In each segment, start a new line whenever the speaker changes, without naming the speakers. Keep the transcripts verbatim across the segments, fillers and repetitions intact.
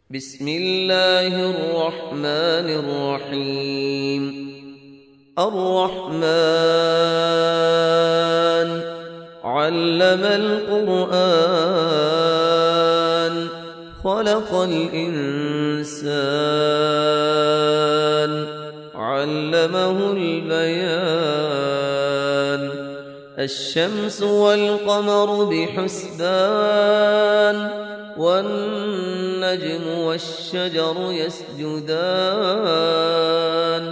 بسم الله الرحمن الرحيم. الرحمن علم القرآن خلق الإنسان علمه البيان. الشمس والقمر بحسبان والنجم والشجر يسجدان.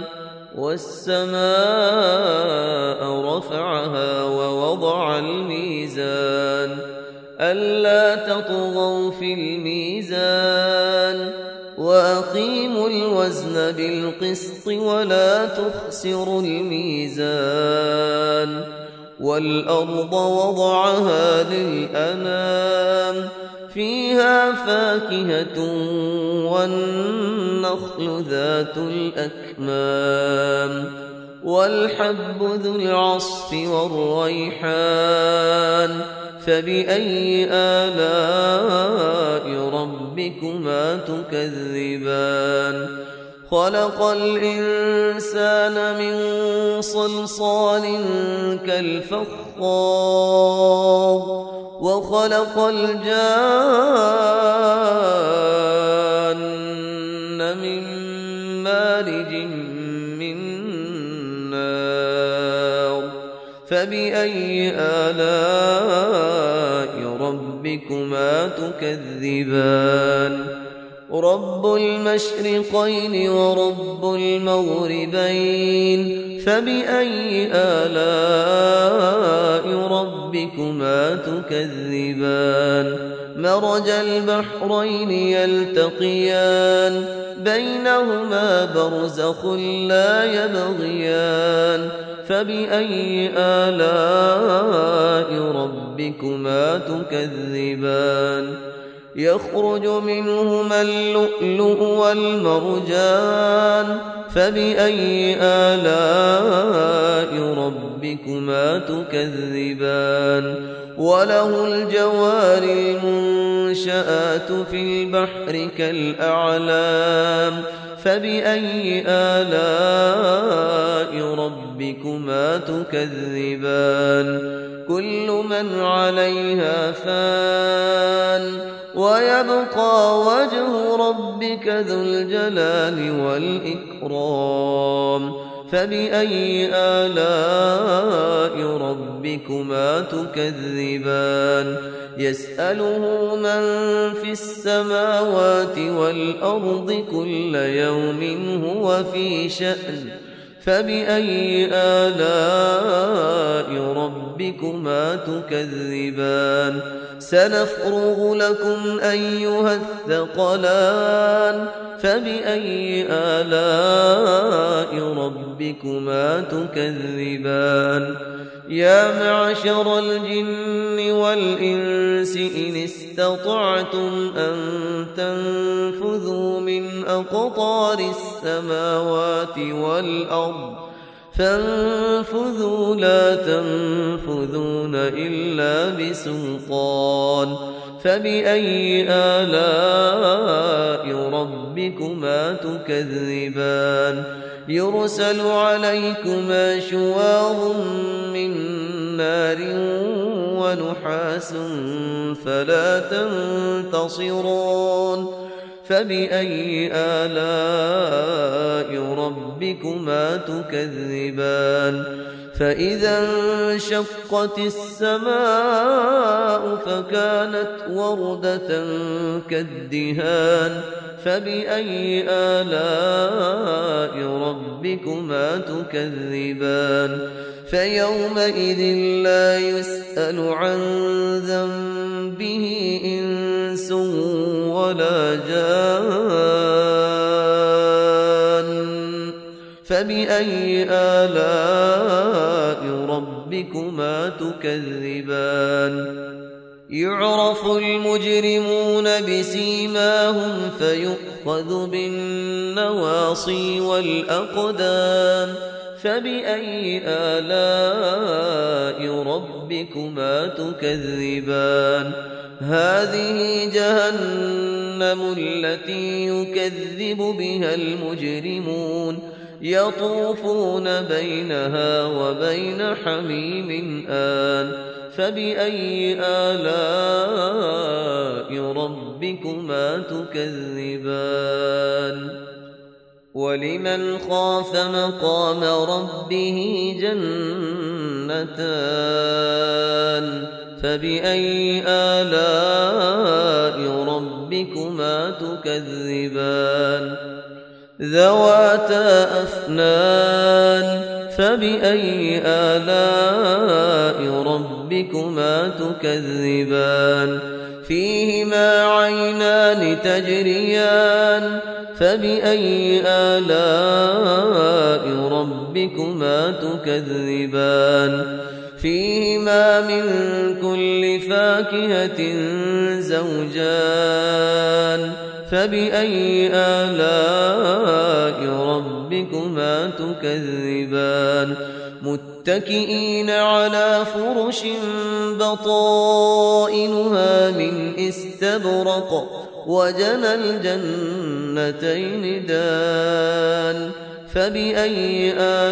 والسماء رفعها ووضع الميزان ألا تطغوا في الميزان وأقيموا الوزن بالقسط ولا تخسروا الميزان. والأرض وضعها للأنام فيها فاكهة والنخل ذات الأكمام والحب ذو العصف والريحان. فبأي آلاء ربكما تكذبان؟ خلق الإنسان من صلصال كالفخار وخلق الجان من مارج من نار. فبأي آلاء ربكما تكذبان؟ رب المشرقين ورب المغربين. فبأي آلاء ربكما تكذبان؟ مرج البحرين يلتقيان بينهما برزخ لا يبغيان. فبأي آلاء ربكما تكذبان؟ يخرج منهما اللؤلؤ والمرجان. فبأي آلاء ربكما تكذبان؟ وله الجوار المنشآت في البحر كالأعلام. فبأي آلاء ربكما تكذبان؟ كل من عليها فان ويبقى وجه ربك ذو الجلال والإكرام. فبأي آلاء ربكما تكذبان؟ يسأله من في السماوات والأرض كل يوم هو في شأن. فبأي آلاء ربكما تكذبان؟ سنفرغ لكم أيها الثقلان. فبأي آلاء ربكما تكذبان؟ يا معشر الجن والإنس إن استطعتم أن تنفذوا من أقطار السماوات والأرض فانفذوا لا تنفذون إلا بسلطان. فبأي آلاء ربكما تكذبان؟ يرسل عليكما شواظ من نار ونحاس فلا تنتصران. فبأي آلاء ربكما تكذبان؟ فإذا انشقت السماء فكانت وردة كالدهان. فبأي آلاء ربكما تكذبان؟ فيومئذ لا يسأل عن ذنبه إنس ولا جان. فبأي آلاء ربكما تكذبان؟ يعرف المجرمون بسيماهم فيؤخذ بالنواصي والأقدام. فبأي آلاء ربكما تكذبان هذه جهنم التي يكذب بها المجرمون يطوفون بينها وبين حميم آن فبأي آلاء ربكما تكذبان ولمن خاف مقام ربه جنتان فبأي آلاء ربكما تكذبان ذواتا أفنان فبأي آلاء ربكما تكذبان فيهما عينان تجريان فبأي آلاء ربكما تكذبان فيهما من كل فاكهة زوجان فبأي آلاء ربكما تكذبان متكئين على فرش بطائنها من استبرق وجنى الجنتين دان فبأي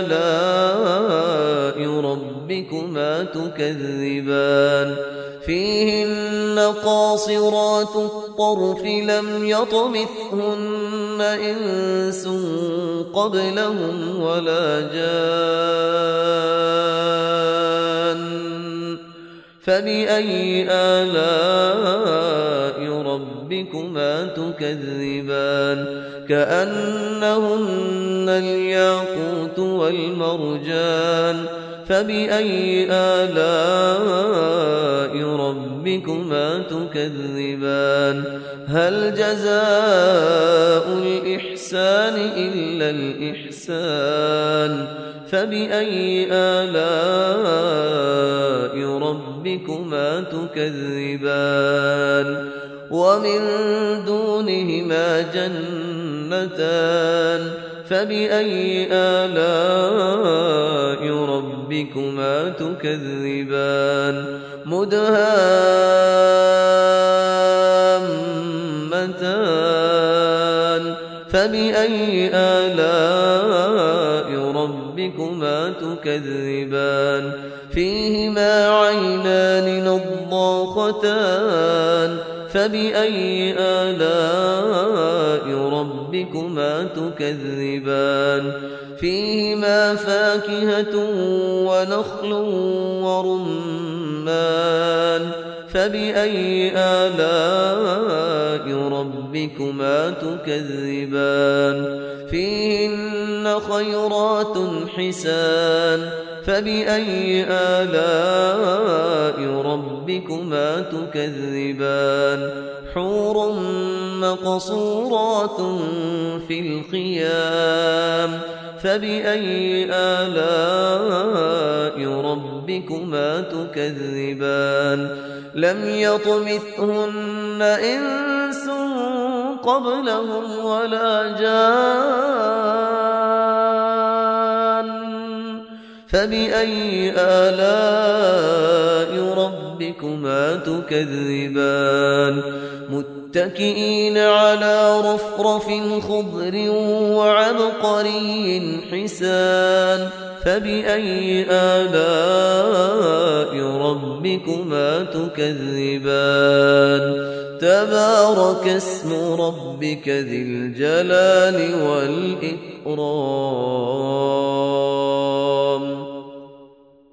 آلاء ربكما تكذبان فيهن قاصرات الطرف لم يطمثهن إنس قبلهم ولا جان فبأي آلاء ربكما تكذبان كأنهن الياقوت والمرجان فبأي آلاء ربكما تكذبان هل جزاء الإحسان إلا الإحسان فبأي آلاء ربكما تكذبان ومن دونهما جنتان فبأي آلاء ربكما تكذبان مدهامتان فبأي آلاء ربكما تكذبان فيهما عينان نضاختان فبأي آلاء ربكما تكذبان فيهما فاكهة ونخل ورمان فبأي آلاء ربكما تكذبان فيهن خيرات حسان فبأي آلاء ربكما تكذبان حور مقصورات في الخيام فبأي آلاء ربكما تكذبان لم يطمثهن إنس قبلهم ولا جان فبأي آلاء ربكما تكذبان متكئين على رفرف خضر وعبقري حسان فبأي آلاء ربكما تكذبان تبارك اسم ربك ذي الجلال والإكرام.